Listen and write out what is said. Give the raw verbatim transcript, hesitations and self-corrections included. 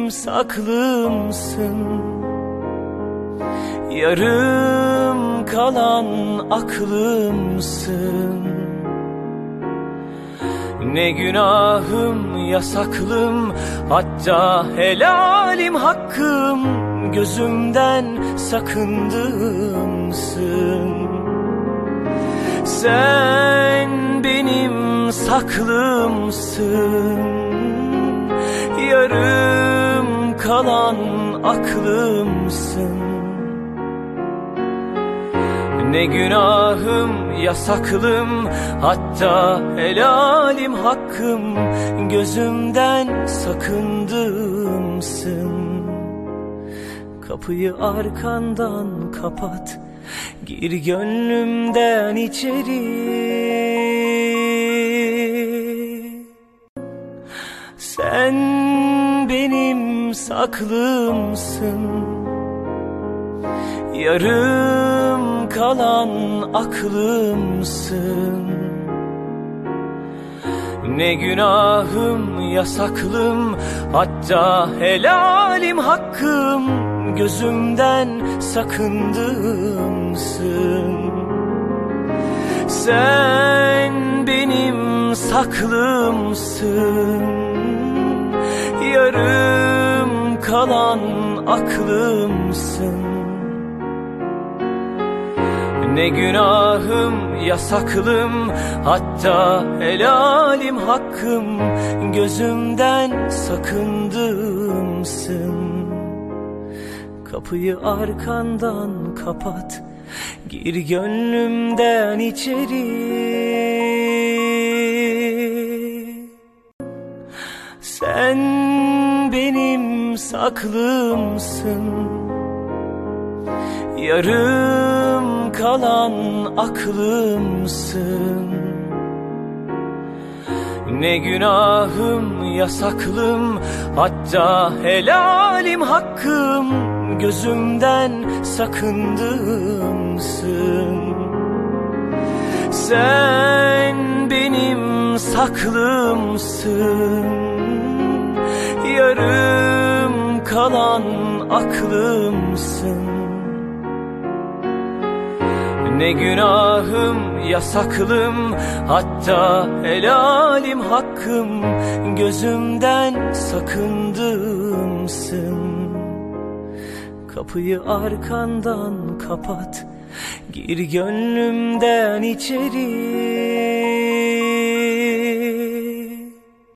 saklımsın, yarım kalan aklımsın. Ne günahım yasaklım, hatta helalim hakkım, gözümden sakındığımsın. Sen benim saklımsın, yarım kalan aklımsın. Ne günahım yasaklım, hatta helalim hakkım, gözümden sakındığımsın. Kapıyı arkandan kapat, gir gönlümden içeri. Sen benim saklımsın, yarım kalan aklımsın. Ne günahım yasaklım, hatta helalim hakkım, gözümden sakındığımsın. Sen benim saklımsın, yarım kalan aklımsın. Ne günahım yasaklım, hatta helalim hakkım, gözümden sakındığımsın. Kapıyı arkandan kapat, gir gönlümden içeri. Sen benim saklımsın, yarım kalan aklımsın. Ne günahım yasaklım, hatta helalim hakkım, gözümden sakındığımsın. Sen benim saklımsın, yarım kalan aklımsın. Ne günahım yasaklım, hatta helalim hakkım, gözümden sakındığımsın. Kapıyı arkandan kapat, gir gönlümden içeri.